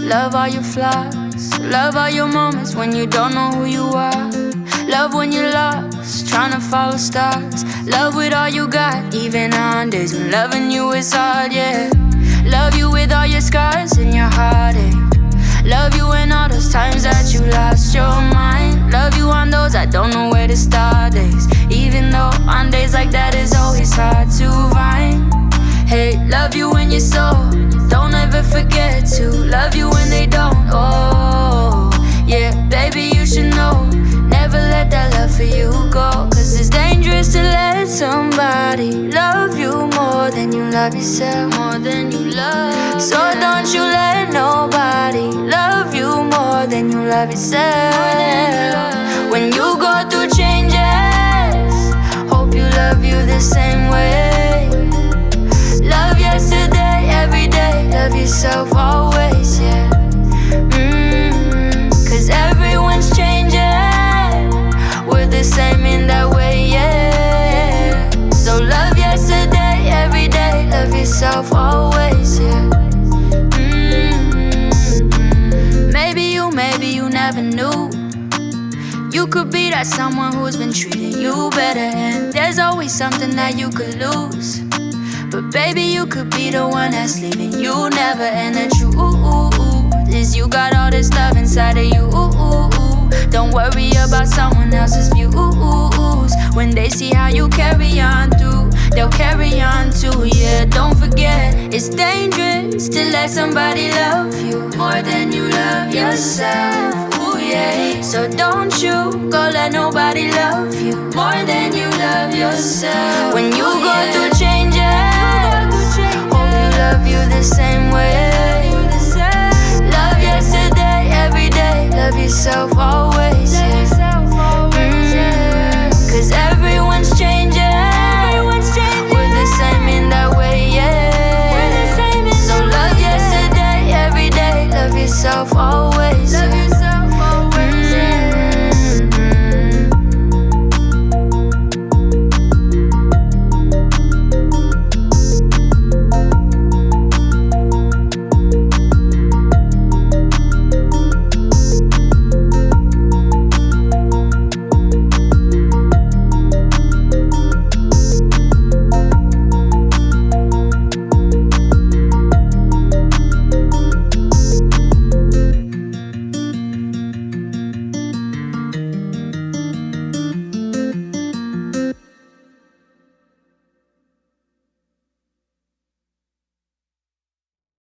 Love all your flaws, love all your moments when you don't know who you are. Love when you're lost, trying to follow stars. Love with all you got, even on days when loving you is hard, yeah. Love you with all your scars and your heartache. Love you in all those times that you lost your mind. Love you on those I don't know where to start days, even though on days like that it's always hard to find. Hey, love you when you're sold, don't ever forget to love you when they don't. Oh, yeah, baby, you should know, never let that love for you go. Cause it's dangerous to let somebody love you more than you love yourself. More than you love. So don't you let nobody love you more than you love yourself. When you go through changes, hope you love you the same way. Love yesterday, every day, love yourself always, yeah. Cause everyone's changing, we're the same in that way, yeah. So love yesterday, every day, love yourself always, yeah. Maybe you never knew. You could be that someone who's been treating you better, and there's always something that you could lose. But baby, you could be the one that's leaving you never. And the truth is you got all this love inside of you. Don't worry about someone else's views. When they see how you carry on through, they'll carry on too, yeah. Don't forget, it's dangerous to let somebody love you more than you love yourself. Ooh, yeah. So don't you go let nobody love you more than you love yourself. When you go through changes, hope you love you the same way. Love yesterday, every day, love yourself always, yeah.